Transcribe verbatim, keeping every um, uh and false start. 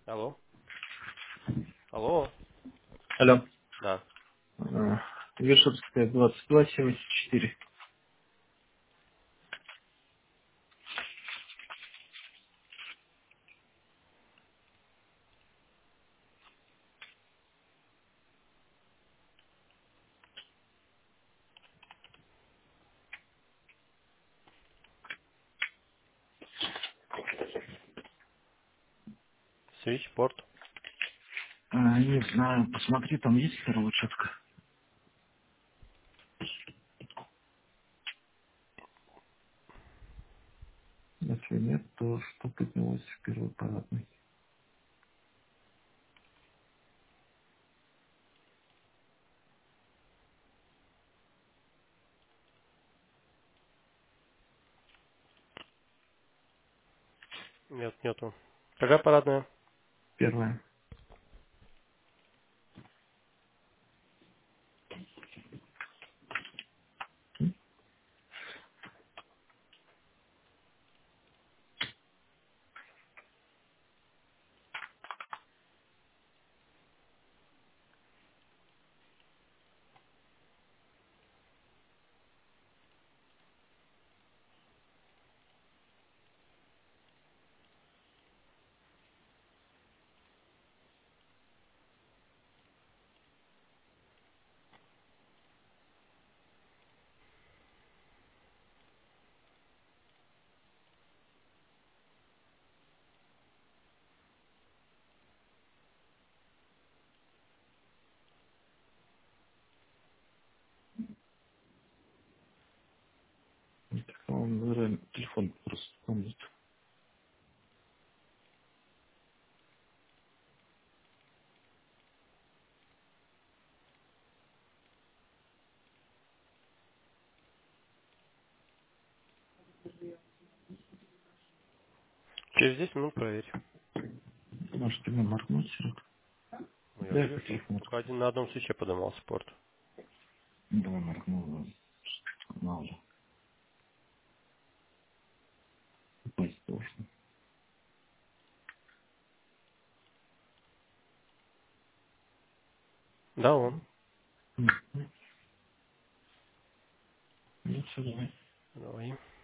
Алло. Алло. Алло. Да. А, Вешерская, двадцать два семьдесят четыре. Свитчпорт. А, не знаю, посмотри, там есть вторая учетка. Если нет, то что поднялось в первый парадный? Нет, нету. Какая парадная? Первая. Он, наверное, телефон просто помнит. Через десять минут проверь. Может, тебе моргнуть, Серег? Ну, я Дай вижу, по что телефону. только один на одном свече поднимался порт. Давай моргнул. Мало ли. Упасть должен. Да, он. М, м. Ну, все, давай. Давай.